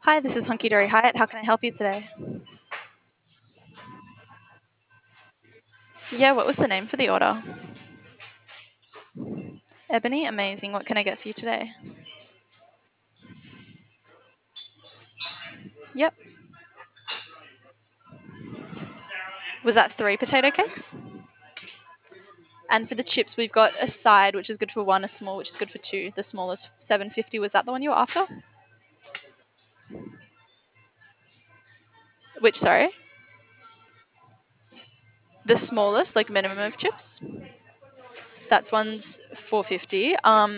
Hi, this is Hunky Dory Hyatt. How can I help you today? Yeah, what was the name for the order? Ebony, amazing. What can I get for you today? Yep. Was that 3 potato cakes? And for the chips, we've got a side, which is good for one, a small, which is good for two. The small is 7.50. Was that the one you were after? Which, sorry? The smallest, like minimum of chips? That's one's 4.50.